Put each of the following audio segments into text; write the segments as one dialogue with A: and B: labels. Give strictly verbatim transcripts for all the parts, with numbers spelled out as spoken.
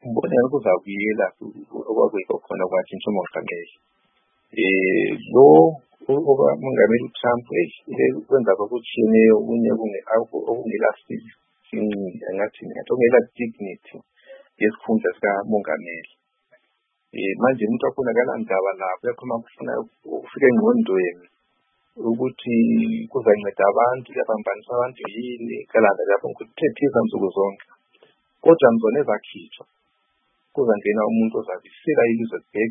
A: Ngibona kuzabuyela okwakuyikho khona kwatshintsha umongameli. Eh lo umongameli uTrump kwenza kokutshiyeneyo okunye okungelasizwe engathi ngiyatongela dignity yesikhundla sikamongameli. Eh manje umuntu wakhona kanandaba lapho yakhoma kufuna ufike engqondweni ukuthi kuzanceda abantu yabambanisa abantu yini kalanda lapho ukuthethiza nsuku zonke. Kodwa ngizona ezakhithwa kuzangena umuntu ozabisela ilizwe back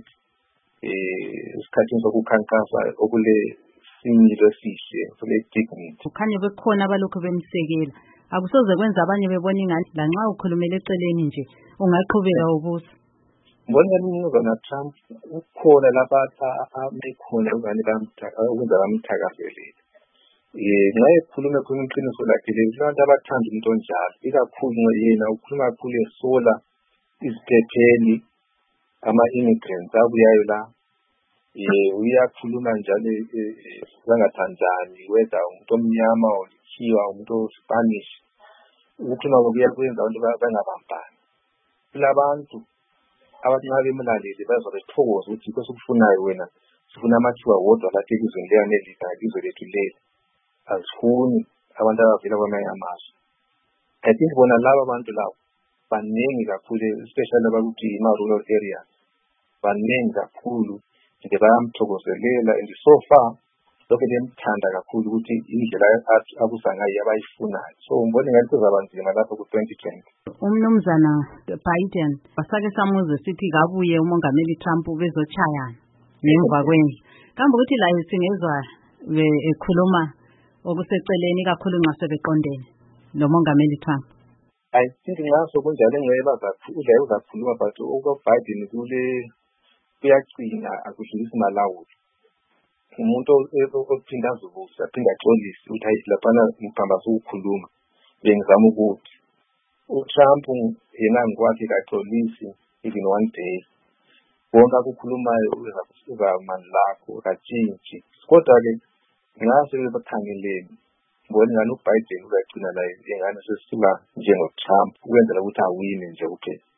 A: eh isikhathi sokukhankasa okule similo esihle kule dignity.
B: Kukhanye bekhona abalokho bemsekela. Akusoze kwenza abanye bebona ingani lanxa ukhulumela eceleni nje ungaqhubeka ubuso.
A: Ngibona umnumzana Trump ukhona lapha amekhona ukani bamthaka ukwenza bamthakazelele. Eh ngaye khuluma khona iqiniso lakhe lebantu abathanda umuntu onjalo ikakhulu yena ukhuluma kakhulu esola iziphepheli ama immigrants abuyayo la eh uyakhuluma njalo zangathanjani whether umuntu omnyama olikhiwa umuntu Spanish ukukhuluma kuya kwenza abantu bangabambani. Labantu abantu nxa bemlalele bazobe bethokoza ukuthi inkosi ukufunayo wena sifuna amathuba wodwa lapha elizweni leyanelisa ilizwe lethu leli asifuni abantu abavela kwamanye amazwe. I think bona laba bantu labo baningi kakhulu especially abakuthi ima rural areas baningi kakhulu nje bayamthokozelela and so far lokho bemthanda kakhulu ukuthi indlela abusangayo abayifunayo. So ngibona ngathi kuzabanzima lapho ku twenty twenty.
B: Umnumzana Biden basake samuze sithi kabuye umongameli Trump bezochayana ngemva kwendlu. Kambe ukuthi la singezwa ekhuluma okuseceleni kakhulu nxa sebeqondene nomongameli Trump.
A: I think ngaso kunjalo ngeke bazakhula uzakhuluma but uko Biden kule kuyaqina akudlulisi malawulo. Umuntu ophinda azubusa aphinda axolise ukuthi hayi lapha ngiphambaza ukukhuluma bengizama ukuthi uTrump yena ngikwathi kaxolisi even one day wonke akukhulumayo uzamani lakho katshintshi kodwa ke ngase bekhangeleni ngibona ngani uBiden uzagcina la ingane sesisuka njengoTrump ukwenzela ukuthi awine nje kuphela.